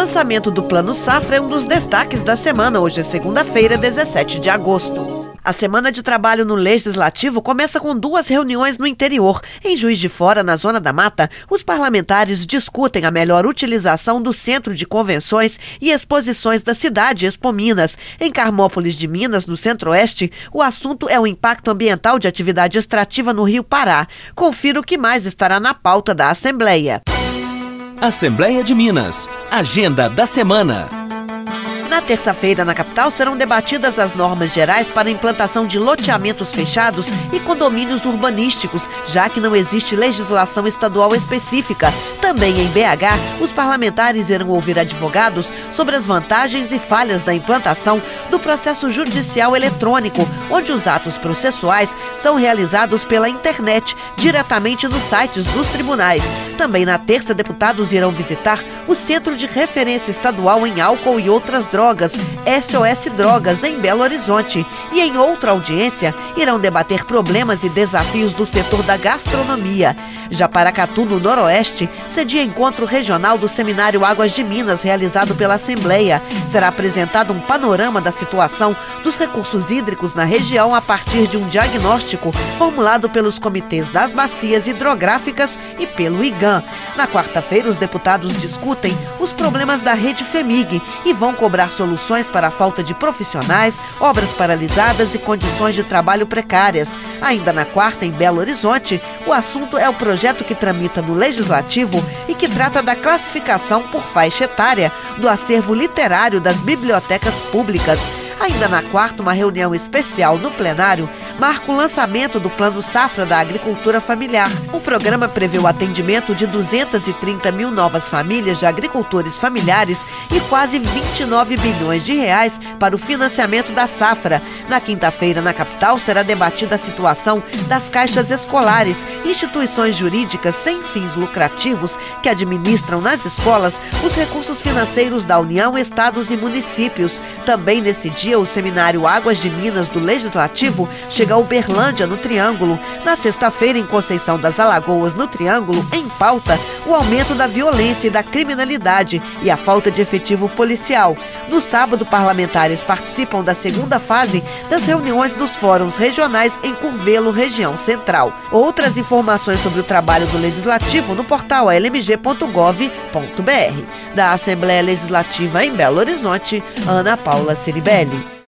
lançamento do Plano Safra é um dos destaques da semana. Hoje é segunda-feira, 17 de agosto. A semana de trabalho no Legislativo começa com 2 reuniões no interior. Em Juiz de Fora, na Zona da Mata, os parlamentares discutem a melhor utilização do Centro de Convenções e Exposições da cidade, Expo Minas. Em Carmópolis de Minas, no Centro-Oeste, o assunto é o impacto ambiental de atividade extrativa no Rio Pará. Confira o que mais estará na pauta da Assembleia. Assembleia de Minas. Agenda da semana. Na terça-feira, na capital, serão debatidas as normas gerais para a implantação de loteamentos fechados e condomínios urbanísticos, já que não existe legislação estadual específica. Também em BH, os parlamentares irão ouvir advogados sobre as vantagens e falhas da implantação do processo judicial eletrônico, onde os atos processuais são realizados pela internet, diretamente nos sites dos tribunais. Também na terça, deputados irão visitar o Centro de Referência Estadual em Álcool e Outras Drogas, SOS Drogas, em Belo Horizonte. E em outra audiência, irão debater problemas e desafios do setor da gastronomia. Já Paracatu, no Noroeste, cedia encontro regional do Seminário Águas de Minas, realizado pela Assembleia. Será apresentado um panorama da situação dos recursos hídricos na região a partir de um diagnóstico formulado pelos comitês das bacias hidrográficas e pelo IGAM. Na quarta-feira, os deputados discutem os problemas da rede FEMIG e vão cobrar soluções para a falta de profissionais, obras paralisadas e condições de trabalho precárias. Ainda na quarta, em Belo Horizonte, o assunto é o projeto que tramita no Legislativo e que trata da classificação por faixa etária do acervo literário das bibliotecas públicas. Ainda na quarta, uma reunião especial no plenário marca o lançamento do Plano Safra da Agricultura Familiar. O programa prevê o atendimento de 230 mil novas famílias de agricultores familiares e quase 29 bilhões de reais para o financiamento da safra. Na quinta-feira, na capital, será debatida a situação das caixas escolares, instituições jurídicas sem fins lucrativos que administram nas escolas os recursos financeiros da União, estados e municípios. Também nesse dia, o Seminário Águas de Minas do Legislativo chega a Uberlândia, no Triângulo. Na sexta-feira, em Conceição das Alagoas, no Triângulo, em pauta, o aumento da violência e da criminalidade e a falta de efetivo policial. No sábado, parlamentares participam da segunda fase das reuniões dos fóruns regionais em Curvelo, região central. Outras informações sobre o trabalho do Legislativo no portal almg.gov.br. Da Assembleia Legislativa em Belo Horizonte, Ana Paula Ceribelli.